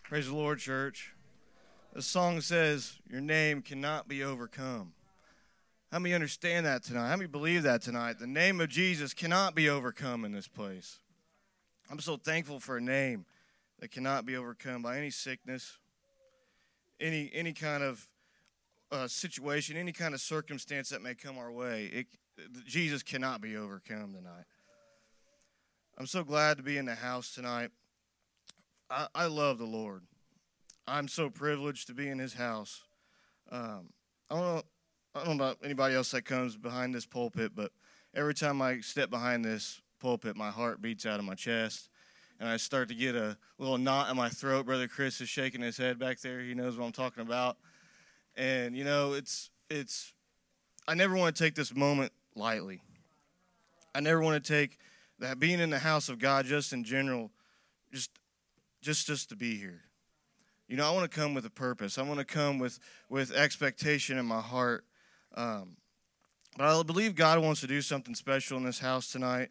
Praise the Lord, church. The song says, your name cannot be overcome. How many understand that tonight? How many believe that tonight? The name of Jesus cannot be overcome in this place. I'm so thankful for a name that cannot be overcome by any sickness, any kind of situation, any kind of circumstance that may come our way. Jesus cannot be overcome tonight. I'm so glad to be in the house tonight. I love the Lord. I'm so privileged to be in His house. I don't know about anybody else that comes behind this pulpit, but every time I step behind this pulpit, my heart beats out of my chest, and I start to get a little knot in my throat. Brother Chris is shaking his head back there. He knows what I'm talking about. And, you know, it's I never want to take this moment lightly. I never want to take that being in the house of God just in general, just to be here. You know, I want to come with a purpose. I want to come with expectation in my heart. But I believe God wants to do something special in this house tonight.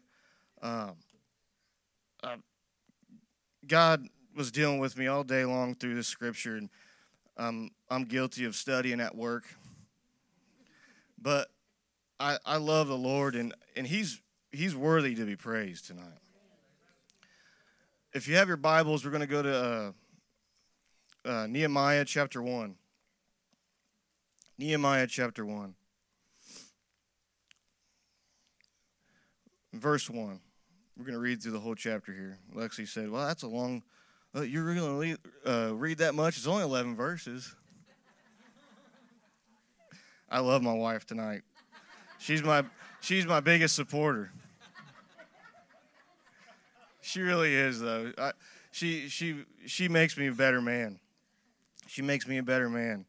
God was dealing with me all day long through this scripture, and I'm guilty of studying at work. But I love the Lord, and He's worthy to be praised tonight. If you have your Bibles, we're going to go to Nehemiah chapter 1. Nehemiah chapter 1. Verse 1. We're going to read through the whole chapter here. Lexi said, well, that's a long... you're really going to read that much? It's only 11 verses. I love my wife tonight. She's my biggest supporter. She really is, though. She makes me a better man. She makes me a better man.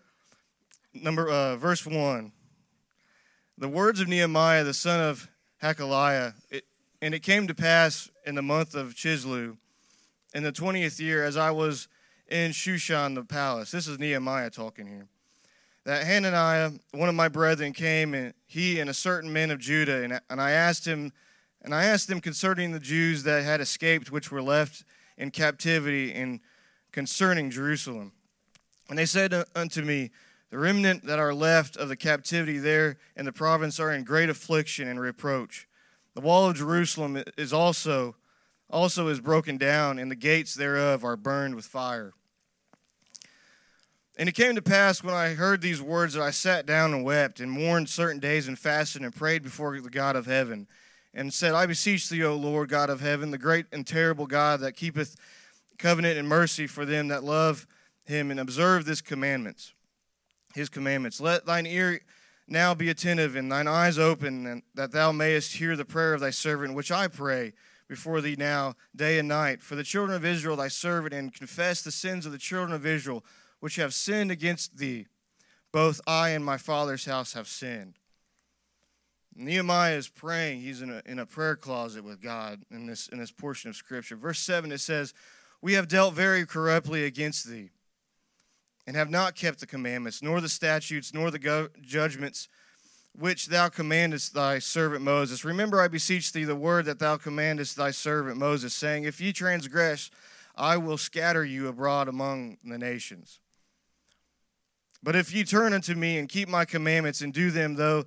Verse 1. The words of Nehemiah, the son of Hakaliah, and it came to pass in the month of Chislev, in the 20th year, as I was in Shushan the palace. This is Nehemiah talking here. That Hananiah, one of my brethren, came, and he and a certain man of Judah, and I asked him concerning the Jews that had escaped, which were left in captivity, and concerning Jerusalem. And they said unto me, the remnant that are left of the captivity there in the province are in great affliction and reproach. The wall of Jerusalem is also is broken down, and the gates thereof are burned with fire. And it came to pass when I heard these words that I sat down and wept, and mourned certain days, and fasted and prayed before the God of heaven, and said, I beseech thee, O Lord God of heaven, the great and terrible God that keepeth covenant and mercy for them that love him and observe his commandments. Let thine ear now be attentive and thine eyes open, and that thou mayest hear the prayer of thy servant, which I pray before thee now, day and night, for the children of Israel thy servant, and confess the sins of the children of Israel, which have sinned against thee. Both I and my father's house have sinned. Nehemiah is praying. He's in a prayer closet with God in this portion of Scripture. Verse 7, it says, we have dealt very corruptly against thee, and have not kept the commandments, nor the statutes, nor the judgments, which thou commandest thy servant Moses. Remember, I beseech thee, the word that thou commandest thy servant Moses, saying, if ye transgress, I will scatter you abroad among the nations. But if ye turn unto me and keep my commandments and do them, though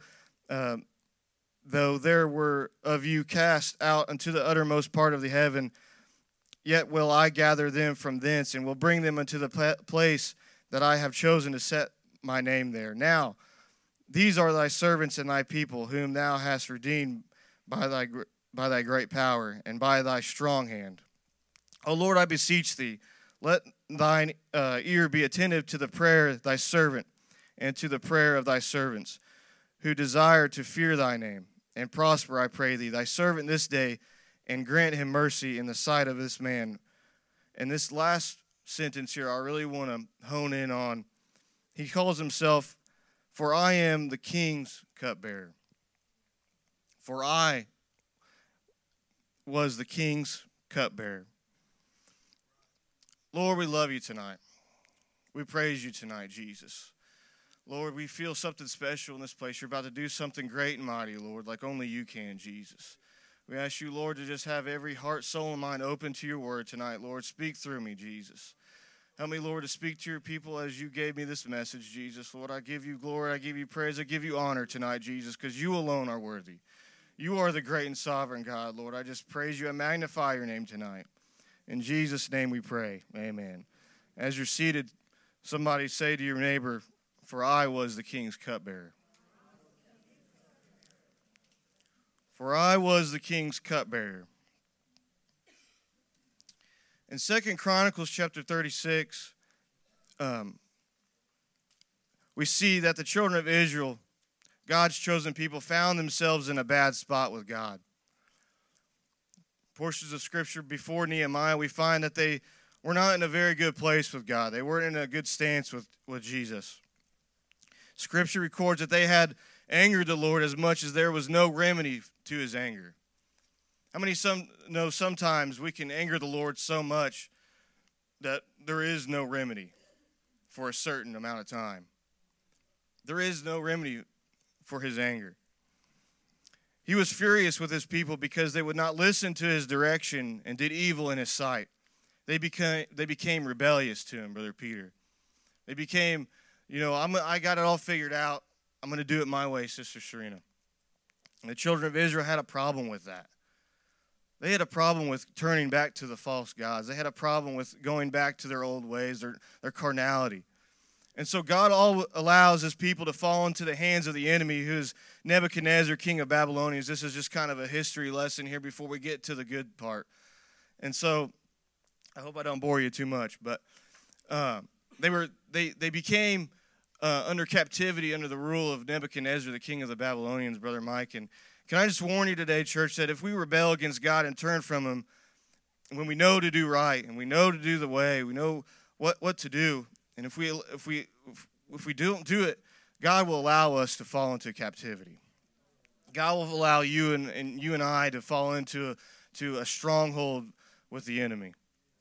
there were of you cast out unto the uttermost part of the heaven, yet will I gather them from thence, and will bring them unto the place that I have chosen to set my name there. Now, these are thy servants and thy people, whom thou hast redeemed by thy great power and by thy strong hand. O Lord, I beseech thee, let thine ear be attentive to the prayer of thy servant and to the prayer of thy servants, who desire to fear thy name, and prosper, I pray thee, thy servant this day, and grant him mercy in the sight of this man. And this last sentence here I really want to hone in on. He calls himself, for I am the king's cupbearer. For I was the king's cupbearer. Lord, we love you tonight. We praise you tonight, Jesus. Lord, we feel something special in this place. You're about to do something great and mighty, Lord, like only you can, Jesus. We ask you, Lord, to just have every heart, soul, and mind open to your word tonight, Lord. Speak through me, Jesus. Help me, Lord, to speak to your people as you gave me this message, Jesus. Lord, I give you glory, I give you praise, I give you honor tonight, Jesus, because you alone are worthy. You are the great and sovereign God, Lord. I just praise you and magnify your name tonight. In Jesus' name we pray. Amen. As you're seated, somebody say to your neighbor, "For I was the king's cupbearer." For I was the king's cupbearer. In 2 Chronicles chapter 36, we see that the children of Israel, God's chosen people, found themselves in a bad spot with God. Portions of Scripture before Nehemiah, we find that they were not in a very good place with God. They weren't in a good stance with Jesus. Scripture records that they had angered the Lord as much as there was no remedy to his anger. How many know sometimes we can anger the Lord so much that there is no remedy for a certain amount of time? There is no remedy for his anger. He was furious with his people because they would not listen to his direction and did evil in his sight. They became rebellious to him, Brother Peter. They became, I got it all figured out. I'm going to do it my way, Sister Serena. And the children of Israel had a problem with that. They had a problem with turning back to the false gods. They had a problem with going back to their old ways, their carnality. And so God allows his people to fall into the hands of the enemy, who is Nebuchadnezzar, king of Babylonians. This is just kind of a history lesson here before we get to the good part. And so I hope I don't bore you too much, but they became under captivity under the rule of Nebuchadnezzar, the king of the Babylonians, Brother Mike. And can I just warn you today, church, that if we rebel against God and turn from him, when we know to do right and we know to do the way, we know what to do, and if we don't do it, God will allow us to fall into captivity. God will allow you and you and I to fall into a stronghold with the enemy.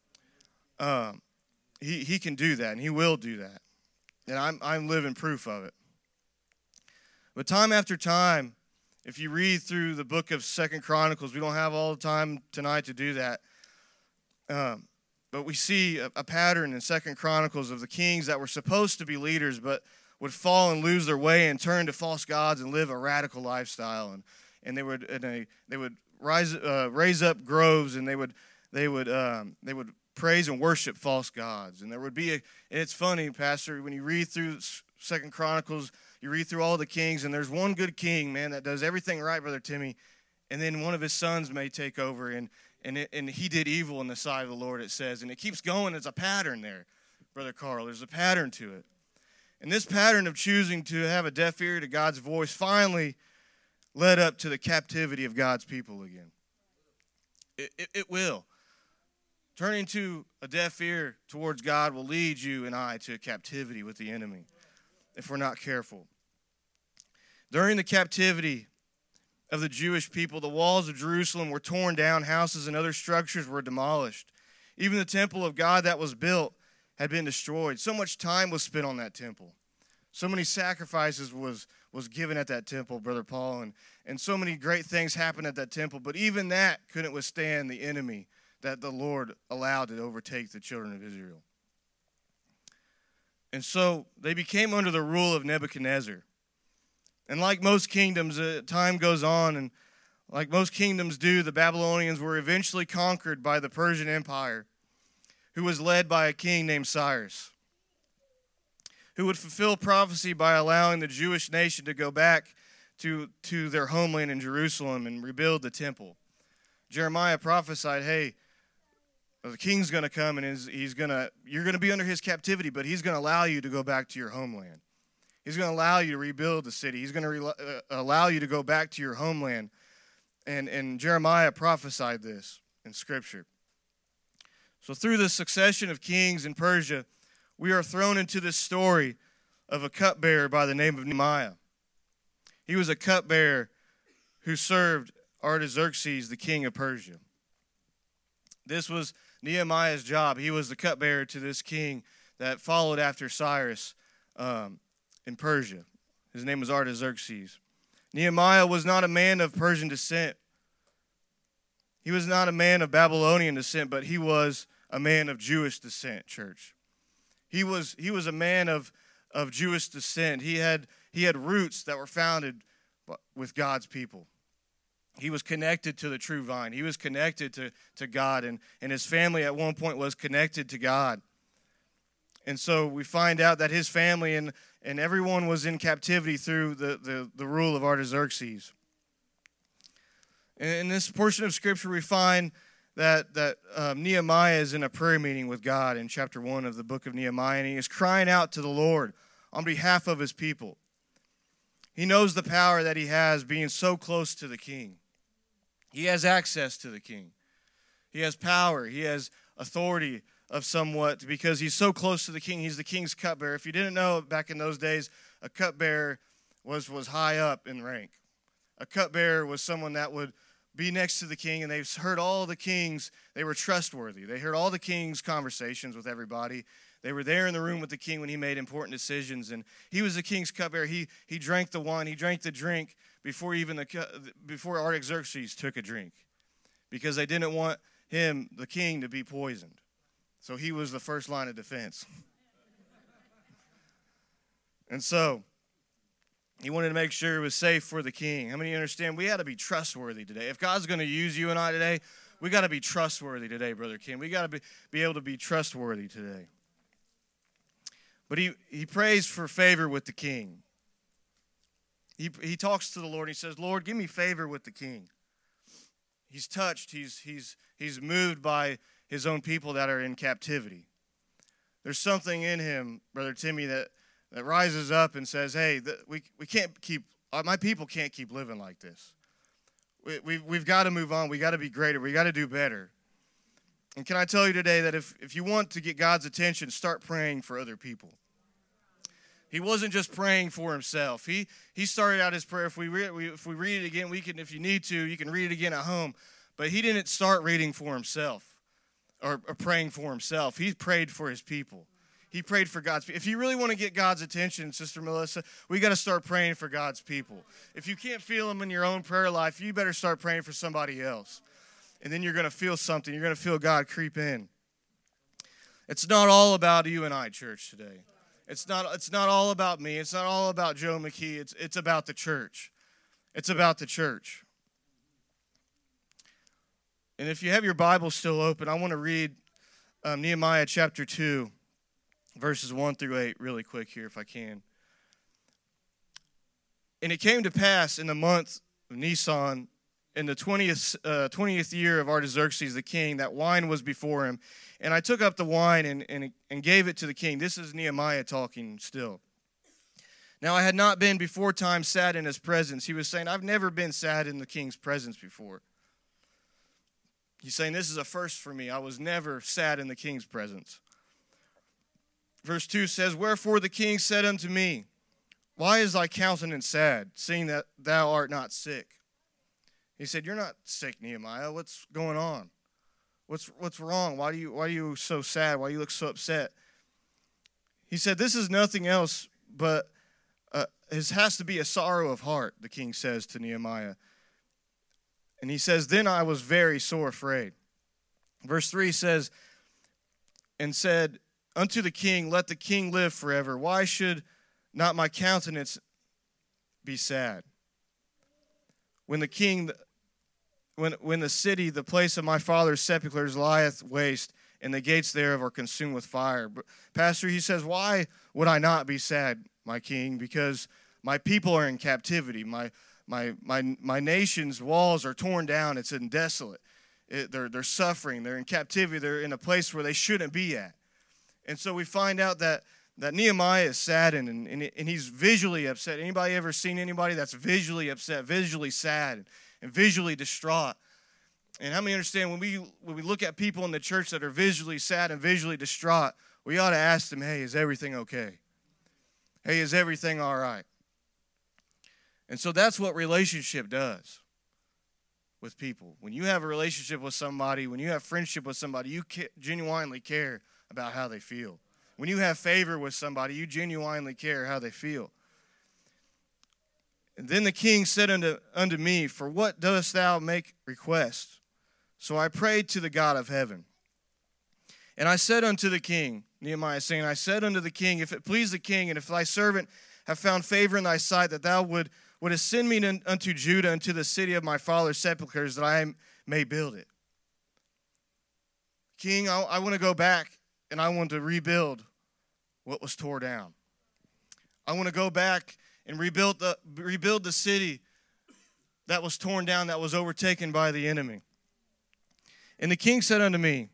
He can do that, and he will do that. And I'm living proof of it. But time after time, if you read through the book of 2 Chronicles, we don't have all the time tonight to do that. But we see a pattern in 2 Chronicles of the kings that were supposed to be leaders, but would fall and lose their way and turn to false gods and live a radical lifestyle. And they would raise up groves, and they would praise and worship false gods. And there would be and it's funny, Pastor, when you read through 2 Chronicles, you read through all the kings, and there's one good king, man, that does everything right, Brother Timmy, and then one of his sons may take over, and he did evil in the sight of the Lord, it says. And it keeps going. There's a pattern there, Brother Carl. There's a pattern to it. And this pattern of choosing to have a deaf ear to God's voice finally led up to the captivity of God's people again. It will. Turning to a deaf ear towards God will lead you and I to captivity with the enemy if we're not careful. During the captivity of the Jewish people, the walls of Jerusalem were torn down, houses and other structures were demolished. Even the temple of God that was built had been destroyed. So much time was spent on that temple. So many sacrifices was given at that temple, Brother Paul, and so many great things happened at that temple. But even that couldn't withstand the enemy that the Lord allowed to overtake the children of Israel. And so they became under the rule of Nebuchadnezzar. And like most kingdoms, time goes on, and like most kingdoms do, the Babylonians were eventually conquered by the Persian Empire, who was led by a king named Cyrus, who would fulfill prophecy by allowing the Jewish nation to go back to their homeland in Jerusalem and rebuild the temple. Jeremiah prophesied, hey, the king's going to come, and you're going to be under his captivity, but he's going to allow you to go back to your homeland. He's going to allow you to rebuild the city. He's going to allow you to go back to your homeland. And Jeremiah prophesied this in Scripture. So through the succession of kings in Persia, we are thrown into this story of a cupbearer by the name of Nehemiah. He was a cupbearer who served Artaxerxes, the king of Persia. This was Nehemiah's job. He was the cupbearer to this king that followed after Cyrus in Persia. His name was Artaxerxes. Nehemiah was not a man of Persian descent. He was not a man of Babylonian descent, but he was a man of Jewish descent, church. He was a man of Jewish descent. He had roots that were founded with God's people. He was connected to the true vine. He was connected to God, and his family at one point was connected to God. And so we find out that his family and everyone was in captivity through the rule of Artaxerxes. In this portion of Scripture, we find that Nehemiah is in a prayer meeting with God in chapter 1 of the book of Nehemiah, and he is crying out to the Lord on behalf of his people. He knows the power that he has being so close to the king. He has access to the king. He has power. He has authority of somewhat because he's so close to the king. He's the king's cupbearer. If you didn't know, back in those days, a cupbearer was high up in rank. A cupbearer was someone that would be next to the king, and they heard all the kings. They were trustworthy. They heard all the king's conversations with everybody. They were there in the room with the king when he made important decisions, and he was the king's cupbearer. He drank the wine. He drank the drink before Artaxerxes took a drink, because they didn't want him, the king, to be poisoned. So he was the first line of defense. And so he wanted to make sure it was safe for the king. How many understand we got to be trustworthy today? If God's going to use you and I today, we got to be trustworthy today, Brother Ken. We got to be able to be trustworthy today. But he prays for favor with the king. He talks to the Lord. He says, Lord, give me favor with the king. He's touched. He's moved by his own people that are in captivity. There's something in him, Brother Timmy, that rises up and says, hey, we can't keep, my people can't keep living like this. We've got to move on. We got to be greater. We got to do better. And can I tell you today that if you want to get God's attention, start praying for other people. He wasn't just praying for himself. He started out his prayer. If we read it again, if you need to, you can read it again at home. But he didn't start reading for himself or praying for himself. He prayed for his people. He prayed for God's people. If you really want to get God's attention, Sister Melissa, we got to start praying for God's people. If you can't feel them in your own prayer life, you better start praying for somebody else. And then you're going to feel something. You're going to feel God creep in. It's not all about you and I, church, today. It's not all about me. It's not all about Joe McKee. It's about the church. It's about the church. And if you have your Bible still open, I want to read Nehemiah chapter 2, verses 1 through 8 really quick here if I can. And it came to pass in the month of Nisan, in the 20th year of Artaxerxes the king, that wine was before him. And I took up the wine and gave it to the king. This is Nehemiah talking still. Now I had not been before time sad in his presence. He was saying, I've never been sad in the king's presence before. He's saying, this is a first for me. I was never sad in the king's presence. Verse 2 says, wherefore the king said unto me, why is thy countenance sad, seeing that thou art not sick? He said, you're not sick, Nehemiah. What's going on? What's wrong? Why are you so sad? Why do you look so upset? He said, this is nothing else but it has to be a sorrow of heart, the king says to Nehemiah. And he says, then I was very sore afraid. Verse 3 says, and said unto the king, let the king live forever. Why should not my countenance be sad? When the king, when the city, the place of my father's sepulchres, lieth waste, and the gates thereof are consumed with fire. But Pastor, he says, why would I not be sad, my king? Because my people are in captivity. My nation's walls are torn down. It's in desolate. They're suffering. They're in captivity. They're in a place where they shouldn't be at. And so we find out that Nehemiah is saddened and he's visually upset. Anybody ever seen anybody that's visually upset, visually sad, and visually distraught? And how many understand when we look at people in the church that are visually sad and visually distraught, we ought to ask them, hey, is everything okay? Hey, is everything all right? And so that's what relationship does with people. When you have a relationship with somebody, when you have friendship with somebody, you genuinely care about how they feel. When you have favor with somebody, you genuinely care how they feel. And then the king said unto me, for what dost thou make request? So I prayed to the God of heaven. And I said unto the king, Nehemiah is saying, I said unto the king, if it please the king, and if thy servant have found favor in thy sight, that thou wouldest send me unto Judah, unto the city of my father's sepulchres, that I may build it. King, I want to go back, and I want to rebuild what was torn down. I want to go back and rebuild the city that was torn down, that was overtaken by the enemy. And the king said unto me,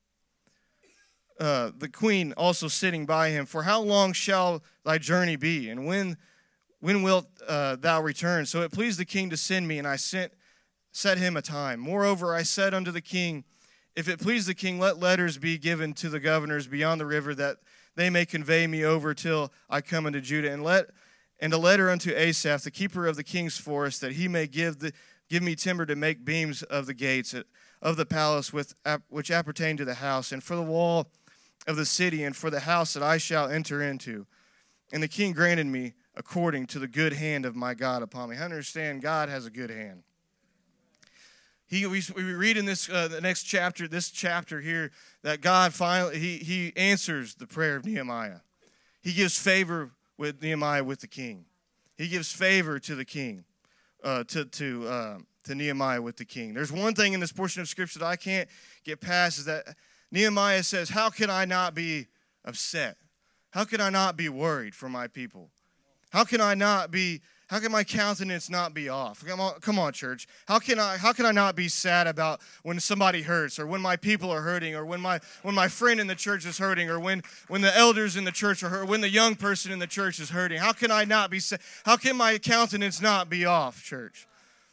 the queen also sitting by him, for how long shall thy journey be, and when wilt thou return? So it pleased the king to send me, and I set him a time. Moreover, I said unto the king, if it please the king, let letters be given to the governors beyond the river, that they may convey me over till I come into Judah, and a letter unto Asaph, the keeper of the king's forest, that he may give me timber to make beams of the gates of the palace which appertain to the house, and for the wall of the city, and for the house that I shall enter into. And the king granted me according to the good hand of my God upon me. I understand God has a good hand. We read in the next chapter, this chapter here, that God finally he answers the prayer of Nehemiah. He gives favor with Nehemiah with the king. He gives favor to the king, to Nehemiah with the king. There's one thing in this portion of Scripture that I can't get past, is that Nehemiah says, how can I not be upset? How can I not be worried for my people? How can my countenance not be off? Come on, church. How can I not be sad about when somebody hurts, or when my people are hurting, or when my friend in the church is hurting, or when the elders in the church are hurting, when the young person in the church is hurting? How can I not be sad? How can my countenance not be off, church?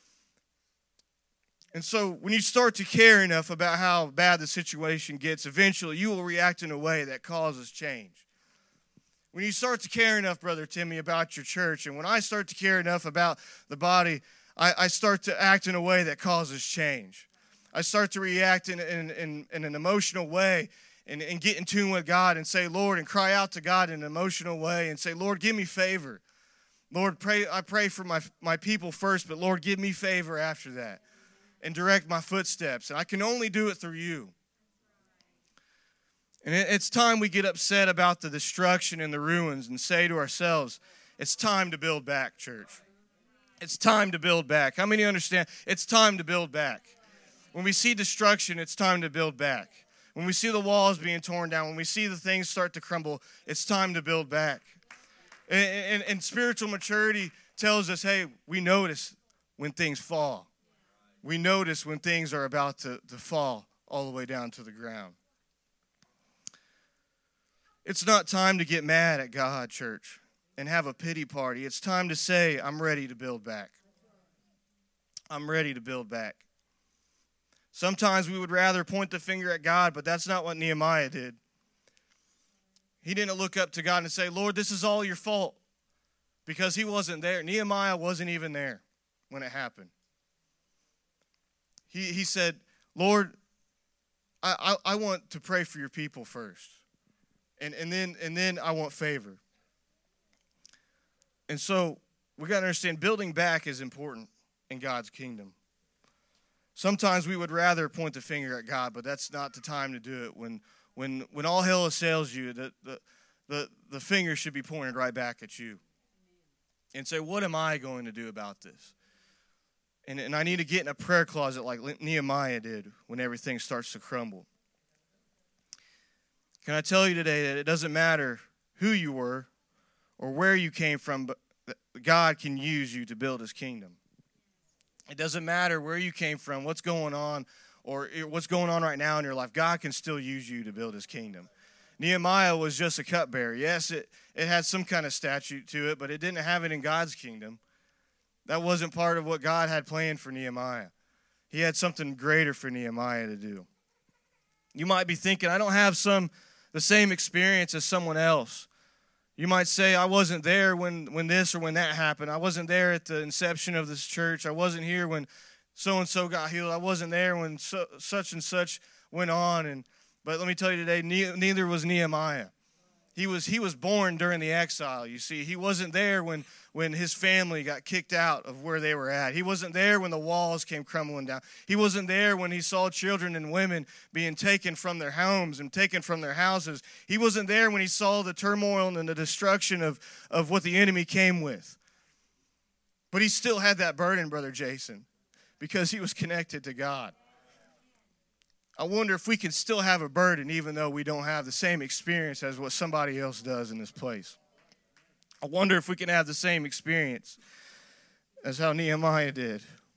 And so when you start to care enough about how bad the situation gets, eventually you will react in a way that causes change. When you start to care enough, Brother Timmy, about your church, and when I start to care enough about the body, I start to act in a way that causes change. I start to react in an emotional way and get in tune with God and say, Lord, and cry out to God in an emotional way and say, Lord, give me favor. Lord, I pray for my people first, but Lord, give me favor after that. And direct my footsteps. And I can only do it through you. And it's time we get upset about the destruction and the ruins and say to ourselves, it's time to build back, church. It's time to build back. How many understand? It's time to build back. When we see destruction, it's time to build back. When we see the walls being torn down, when we see the things start to crumble, it's time to build back. And spiritual maturity tells us, hey, we notice when things fall. We notice when things are about to fall all the way down to the ground. It's not time to get mad at God, church, and have a pity party. It's time to say, I'm ready to build back. I'm ready to build back. Sometimes we would rather point the finger at God, but that's not what Nehemiah did. He didn't look up to God and say, Lord, this is all your fault, because he wasn't there. Nehemiah wasn't even there when it happened. He said, Lord, I want to pray for your people first. And then I want favor. And so we got to understand, building back is important in God's kingdom. Sometimes we would rather point the finger at God, but that's not the time to do it. When all hell assails you, the finger should be pointed right back at you. And say, what am I going to do about this? And I need to get in a prayer closet like Nehemiah did when everything starts to crumble. Can I tell you today that it doesn't matter who you were or where you came from, but God can use you to build his kingdom. It doesn't matter where you came from, what's going on, or what's going on right now in your life. God can still use you to build his kingdom. Nehemiah was just a cupbearer. Yes, it had some kind of statute to it, but it didn't have it in God's kingdom. That wasn't part of what God had planned for Nehemiah. He had something greater for Nehemiah to do. You might be thinking, I don't have the same experience as someone else. You might say, I wasn't there when this or when that happened. I wasn't there at the inception of this church. I wasn't here when so-and-so got healed. I wasn't there when such and such went on. But let me tell you today, neither was Nehemiah. He was born during the exile, you see. He wasn't there when his family got kicked out of where they were at. He wasn't there when the walls came crumbling down. He wasn't there when he saw children and women being taken from their homes and taken from their houses. He wasn't there when he saw the turmoil and the destruction of what the enemy came with. But he still had that burden, Brother Jason, because he was connected to God. I wonder if we can still have a burden even though we don't have the same experience as what somebody else does in this place. I wonder if we can have the same experience as how Nehemiah did.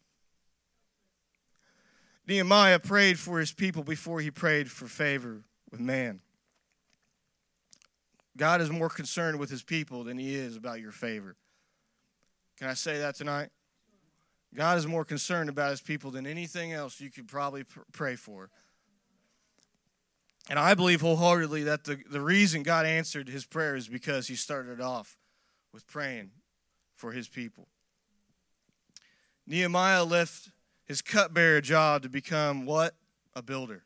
Nehemiah prayed for his people before he prayed for favor with man. God is more concerned with his people than he is about your favor. Can I say that tonight? God is more concerned about his people than anything else you could probably pray for. And I believe wholeheartedly that the reason God answered his prayer is because he started off with praying for his people. Nehemiah left his cupbearer job to become what? A builder.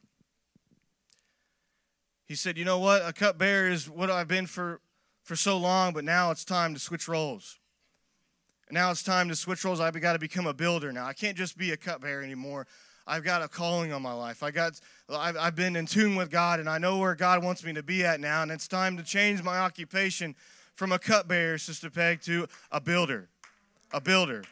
He said, you know what? A cupbearer is what I've been for so long, but now it's time to switch roles. And now it's time to switch roles. I've got to become a builder now. I can't just be a cupbearer anymore. I've got a calling on my life. I've been in tune with God, and I know where God wants me to be at now, and it's time to change my occupation from a cupbearer, Sister Peg, to a builder. A builder.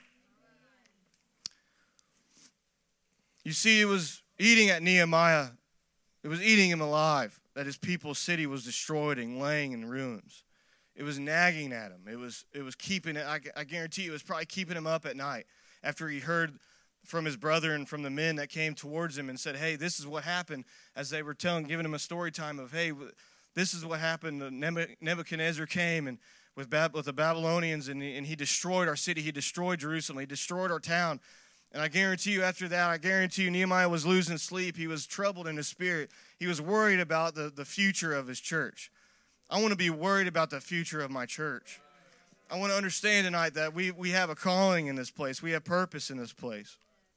You see, it was eating at Nehemiah. It was eating him alive that his people's city was destroyed and laying in ruins. It was nagging at him. It was keeping it. I guarantee you, it was probably keeping him up at night after he heard from his brother and from the men that came towards him and said, hey, this is what happened, as they were giving him a story time of, hey, this is what happened. Nebuchadnezzar came and with the Babylonians, and he destroyed our city. He destroyed Jerusalem. He destroyed our town. And I guarantee you, after that, Nehemiah was losing sleep. He was troubled in his spirit. He was worried about the future of his church. I want to be worried about the future of my church. I want to understand tonight that we have a calling in this place. We have purpose in this place.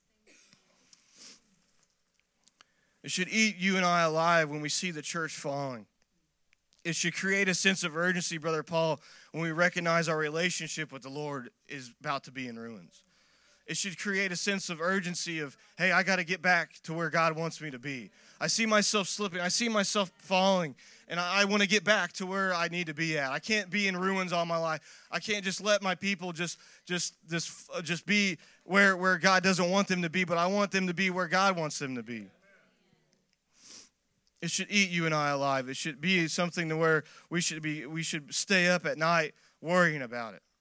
It should eat you and I alive when we see the church falling. It should create a sense of urgency, Brother Paul, when we recognize our relationship with the Lord is about to be in ruins. It should create a sense of urgency of, hey, I got to get back to where God wants me to be. I see myself slipping. I see myself falling, and I want to get back to where I need to be at. I can't be in ruins all my life. I can't just let my people just be where God doesn't want them to be, but I want them to be where God wants them to be. It should eat you and I alive. It should be something to where we should stay up at night worrying about it.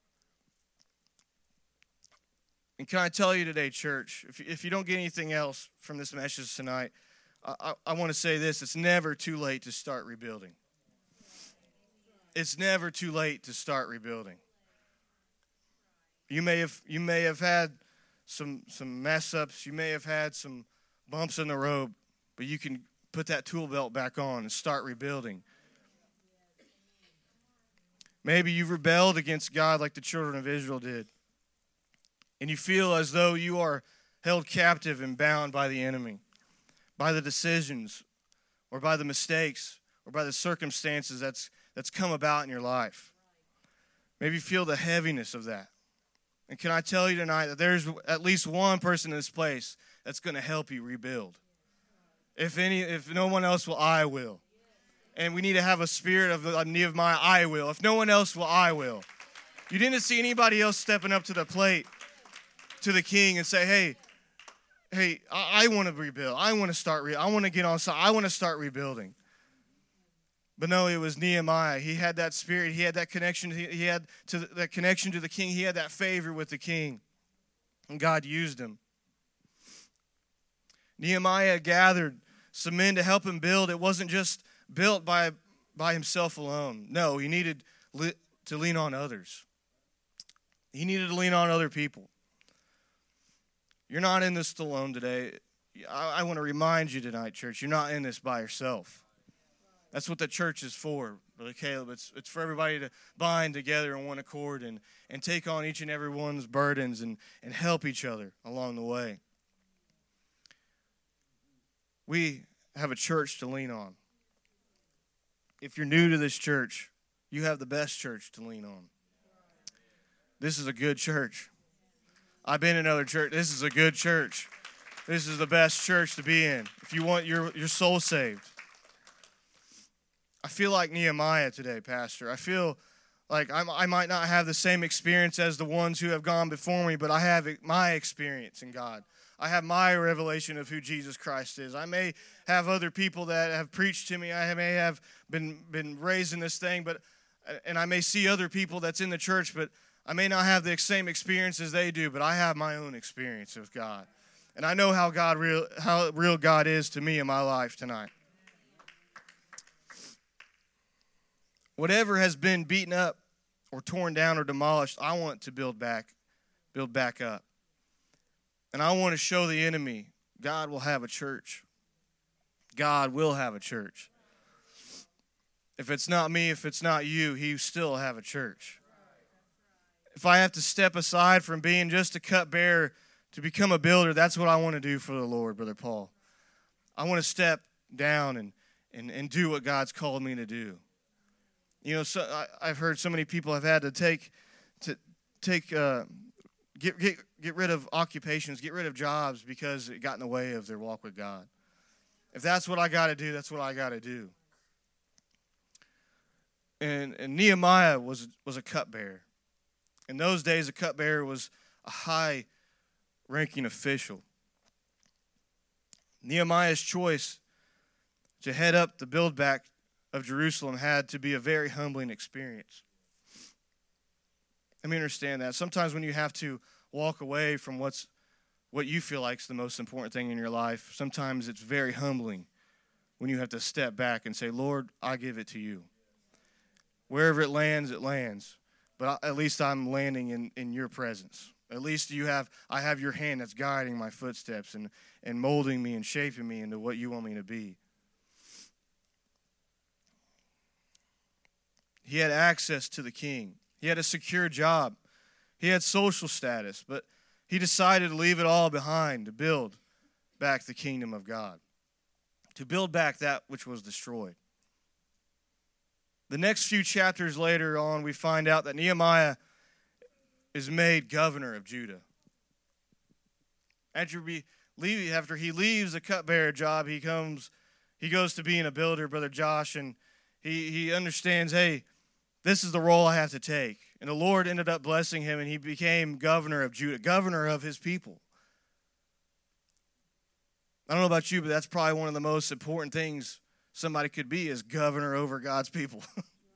And can I tell you today, church, if you don't get anything else from this message tonight, I want to say this: it's never too late to start rebuilding. It's never too late to start rebuilding. You may have had some mess ups. You may have had some bumps in the road, but you can put that tool belt back on and start rebuilding. Maybe you've rebelled against God like the children of Israel did, and you feel as though you are held captive and bound by the enemy, by the decisions, or by the mistakes, or by the circumstances that's come about in your life. Maybe you feel the heaviness of that. And can I tell you tonight that there's at least one person in this place that's going to help you rebuild. If no one else will, I will. And we need to have a spirit of Nehemiah, I will. If no one else will, I will. You didn't see anybody else stepping up to the plate, to the king, and say, hey, I want to rebuild. I want to start. I want to get on side. I want to start rebuilding. But no, it was Nehemiah. He had that spirit. He had that connection. He had that connection to the king. He had that favor with the king, and God used him. Nehemiah gathered some men to help him build. It wasn't just built by himself alone. No, he needed to lean on others. He needed to lean on other people. You're not in this alone today. I want to remind you tonight, church, you're not in this by yourself. That's what the church is for, Brother Caleb. It's for everybody to bind together in one accord and take on each and every one's burdens and help each other along the way. We have a church to lean on. if you're new to this church, you have the best church to lean on. This is a good church. I've been in other church. This is a good church. This is the best church to be in if you want your soul saved. I feel like Nehemiah today, Pastor. I feel like I might not have the same experience as the ones who have gone before me, but I have my experience in God. I have my revelation of who Jesus Christ is. I may have other people that have preached to me. I may have been raised in this thing, and I may see other people that's in the church, but I may not have the same experience as they do, but I have my own experience with God. And I know how real God is to me in my life tonight. Whatever has been beaten up or torn down or demolished, I want to build back up. And I want to show the enemy God will have a church. God will have a church. If it's not me, if it's not you, he still have a church. If I have to step aside from being just a cupbearer to become a builder, that's what I want to do for the Lord, Brother Paul. I want to step down and do what God's called me to do. You know, I've heard so many people have had to get rid of occupations, get rid of jobs because it got in the way of their walk with God. If that's what I got to do, that's what I got to do. And Nehemiah was a cupbearer. In those days, a cupbearer was a high-ranking official. Nehemiah's choice to head up the build back of Jerusalem had to be a very humbling experience. Let me understand that. Sometimes when you have to walk away from what you feel like is the most important thing in your life, sometimes it's very humbling when you have to step back and say, Lord, I give it to you. Wherever it lands, it lands. But at least I'm landing in your presence. At least I have your hand that's guiding my footsteps and molding me and shaping me into what you want me to be. He had access to the king. He had a secure job. He had social status, but he decided to leave it all behind to build back the kingdom of God, to build back that which was destroyed. The next few chapters later on, we find out that Nehemiah is made governor of Judah. After he leaves the cupbearer job, he goes to being a builder, Brother Josh, and he understands, hey, this is the role I have to take. And the Lord ended up blessing him, and he became governor of Judah, governor of his people. I don't know about you, but that's probably one of the most important things somebody could be, is governor over God's people.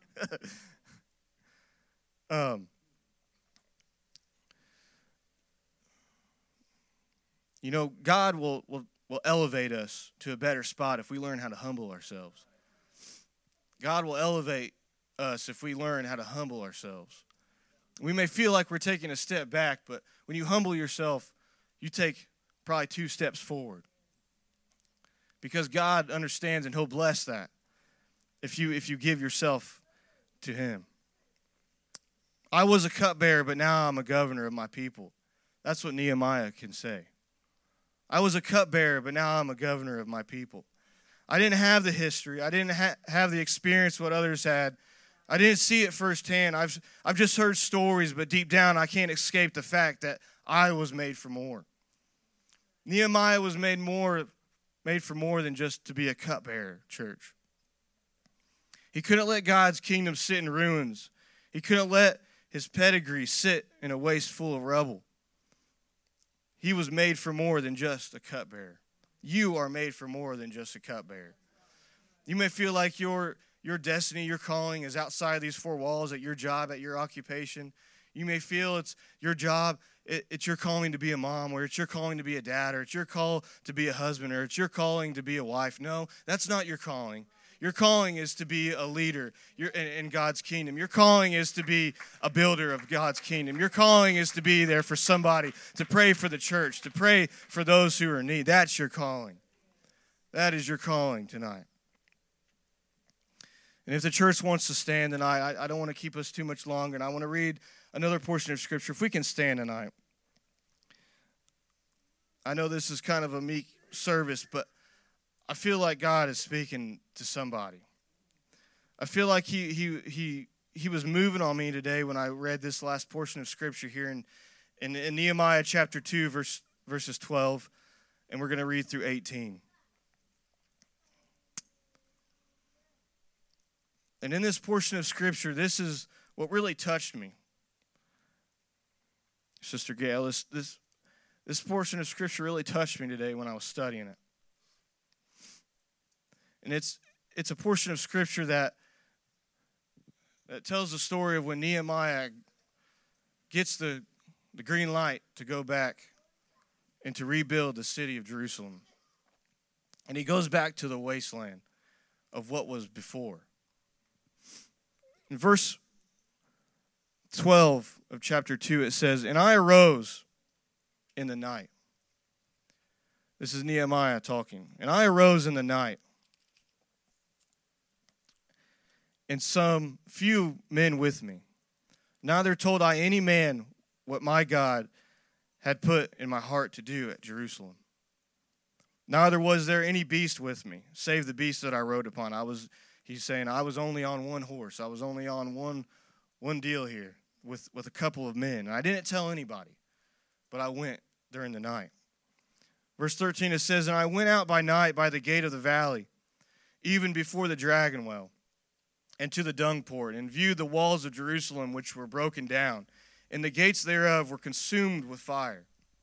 You know, God will elevate us to a better spot if we learn how to humble ourselves. God will elevate us if we learn how to humble ourselves. We may feel like we're taking a step back, but when you humble yourself, you take probably 2 steps forward. Because God understands, and he'll bless that if you give yourself to him. I was a cupbearer, but now I'm a governor of my people. That's what Nehemiah can say. I was a cupbearer, but now I'm a governor of my people. I didn't have the history. I didn't have the experience what others had. I didn't see it firsthand. I've just heard stories, but deep down I can't escape the fact that I was made for more. Nehemiah was made for more than just to be a cupbearer, church. He couldn't let God's kingdom sit in ruins. He couldn't let his pedigree sit in a waste full of rubble. He was made for more than just a cupbearer. You are made for more than just a cupbearer. You may feel like your destiny, your calling is outside these 4 walls, at your job, at your occupation. You may feel it's your job, it's your calling to be a mom, or it's your calling to be a dad, or it's your call to be a husband, or it's your calling to be a wife. No, that's not your calling. Your calling is to be a leader in God's kingdom. Your calling is to be a builder of God's kingdom. Your calling is to be there for somebody, to pray for the church, to pray for those who are in need. That's your calling. That is your calling tonight. And if the church wants to stand tonight, I don't want to keep us too much longer, and I want to read another portion of Scripture. If we can stand tonight. I know this is kind of a meek service, but I feel like God is speaking to somebody. I feel like he was moving on me today when I read this last portion of Scripture here in Nehemiah chapter 2, verses 12, and we're going to read through 18. And in this portion of Scripture, this is what really touched me. Sister Gail, this portion of Scripture really touched me today when I was studying it. And it's a portion of Scripture that tells the story of when Nehemiah gets the green light to go back and to rebuild the city of Jerusalem. And he goes back to the wasteland of what was before. In verse 12 of chapter 2, it says, "And I arose in the night." This is Nehemiah talking. "And I arose in the night, and some few men with me. Neither told I any man what my God had put in my heart to do at Jerusalem. Neither was there any beast with me, save the beast that I rode upon." He's saying, I was only on one horse. I was only on one deal here with a couple of men. And I didn't tell anybody, but I went during the night. Verse 13, it says, "And I went out by night by the gate of the valley, even before the dragon well, and to the dung port, and viewed the walls of Jerusalem, which were broken down, and the gates thereof were consumed with fire.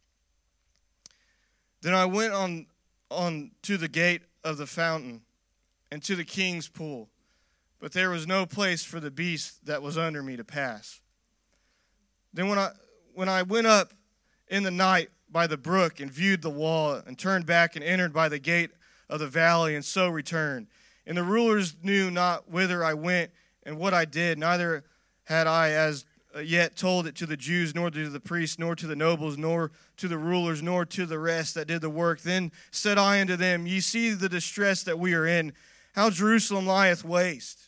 Then I went on to the gate of the fountain, and to the king's pool, but there was no place for the beast that was under me to pass. Then when I went up in the night by the brook, and viewed the wall, and turned back, and entered by the gate of the valley, and so returned. And the rulers knew not whither I went, and what I did, neither had I as yet told it to the Jews, nor to the priests, nor to the nobles, nor to the rulers, nor to the rest that did the work. Then said I unto them, Ye see the distress that we are in, how Jerusalem lieth waste,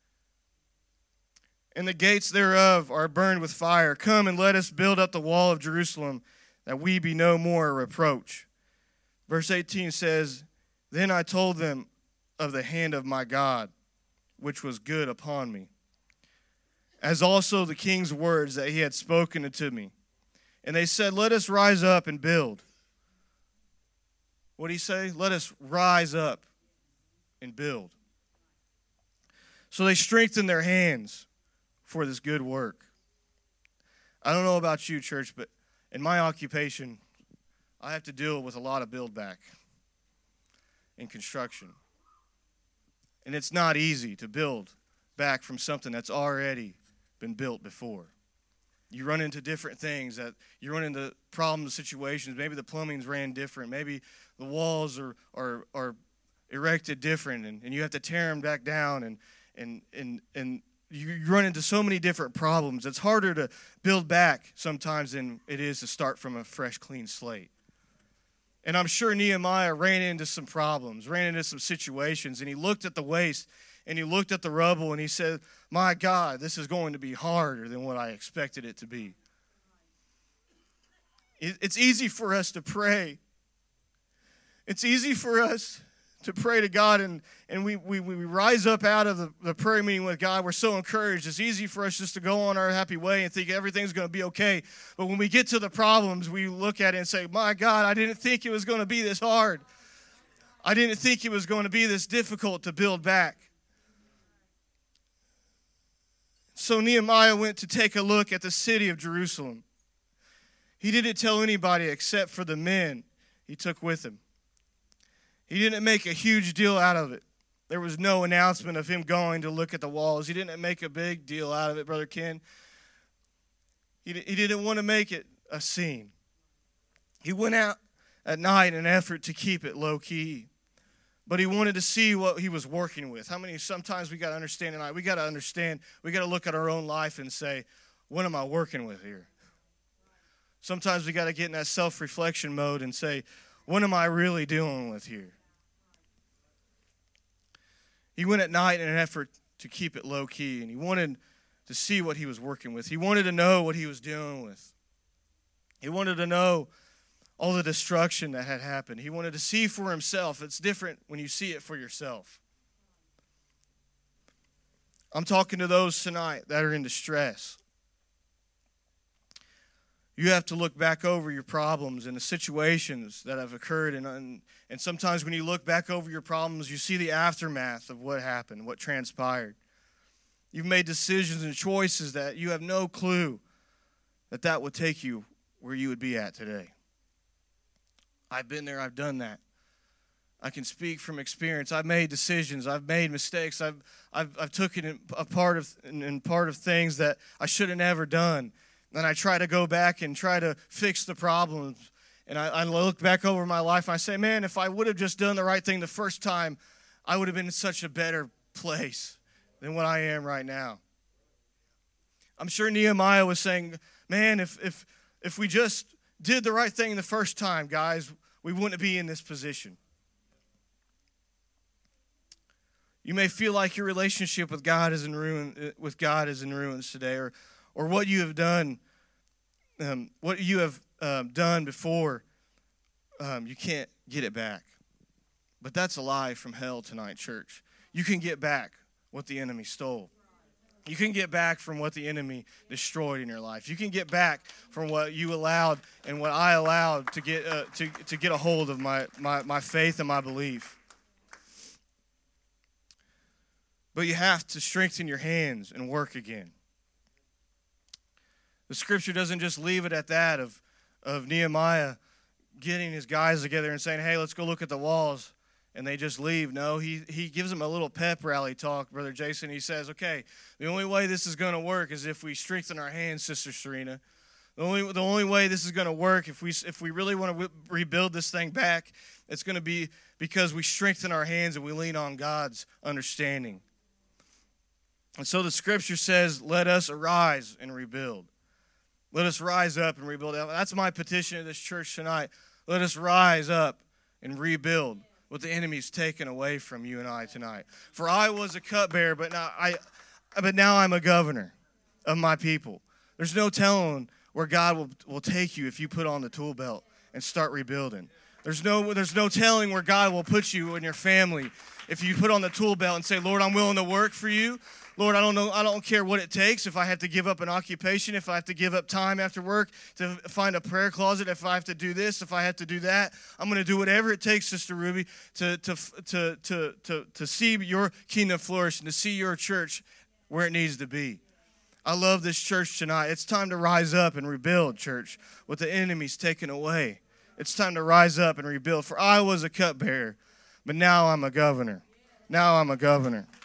and the gates thereof are burned with fire. Come and let us build up the wall of Jerusalem, that we be no more a reproach." Verse 18 says, "Then I told them of the hand of my God, which was good upon me, as also the king's words that he had spoken unto me. And they said, Let us rise up and build." What did he say? Let us rise up and build. So they strengthened their hands for this good work. I don't know about you, church, but in my occupation, I have to deal with a lot of build back in construction. And it's not easy to build back from something that's already been built before. You run into different things, that you run into problems, situations. Maybe the plumbing's ran different. Maybe the walls are erected different, and you have to tear them back down, and you run into so many different problems. It's harder to build back sometimes than it is to start from a fresh, clean slate. And I'm sure Nehemiah ran into some problems, ran into some situations, and he looked at the waste, and he looked at the rubble, and he said, my God, this is going to be harder than what I expected it to be. It's easy for us to pray. It's easy for us to pray to God, and we rise up out of the prayer meeting with God. We're so encouraged. It's easy for us just to go on our happy way and think everything's going to be okay. But when we get to the problems, we look at it and say, my God, I didn't think it was going to be this hard. I didn't think it was going to be this difficult to build back. So Nehemiah went to take a look at the city of Jerusalem. He didn't tell anybody except for the men he took with him. He didn't make a huge deal out of it. There was no announcement of him going to look at the walls. He didn't make a big deal out of it, Brother Ken. He didn't want to make it a scene. He went out at night in an effort to keep it low-key. But he wanted to see what he was working with. How many, sometimes we got to understand tonight, we got to look at our own life and say, what am I working with here? Sometimes we got to get in that self-reflection mode and say, what am I really dealing with here? He went at night in an effort to keep it low-key, and he wanted to see what he was working with. He wanted to know what he was dealing with. He wanted to know all the destruction that had happened. He wanted to see for himself. It's different when you see it for yourself. I'm talking to those tonight that are in distress. You have to look back over your problems and the situations that have occurred. And sometimes when you look back over your problems, you see the aftermath of what happened, what transpired. You've made decisions and choices that you have no clue that would take you where you would be at today. I've been there. I've done that. I can speak from experience. I've made decisions. I've made mistakes. I've taken a part of things that I should have never done. And I try to go back and try to fix the problems. And I look back over my life and I say, man, if I would have just done the right thing the first time, I would have been in such a better place than what I am right now. I'm sure Nehemiah was saying, man, if we just did the right thing the first time, guys, we wouldn't be in this position. You may feel like your relationship with God is in ruins today, or what you have done, done before, you can't get it back. But that's a lie from hell tonight, church. You can get back what the enemy stole. You can get back from what the enemy destroyed in your life. You can get back from what you allowed and what I allowed to get a hold of my faith and my belief. But you have to strengthen your hands and work again. The scripture doesn't just leave it at that of Nehemiah getting his guys together and saying, hey, let's go look at the walls, and they just leave. No, he gives them a little pep rally talk, Brother Jason. He says, okay, the only way this is going to work is if we strengthen our hands, Sister Serena. The only way this is going to work, if we really want to rebuild this thing back, it's going to be because we strengthen our hands and we lean on God's understanding. And so the scripture says, let us arise and rebuild. Let us rise up and rebuild. That's my petition to this church tonight. Let us rise up and rebuild what the enemy's taken away from you and I tonight. For I was a cupbearer, but now I'm a governor of my people. There's no telling where God will take you if you put on the tool belt and start rebuilding. There's no telling where God will put you and your family if you put on the tool belt and say, Lord, I'm willing to work for you. Lord, I don't care what it takes. If I have to give up an occupation, if I have to give up time after work to find a prayer closet, if I have to do this, if I have to do that, I'm going to do whatever it takes, Sister Ruby, to see your kingdom flourish and to see your church where it needs to be. I love this church tonight. It's time to rise up and rebuild, church, what the enemy's taken away. It's time to rise up and rebuild. For I was a cupbearer, but now I'm a governor. Now I'm a governor.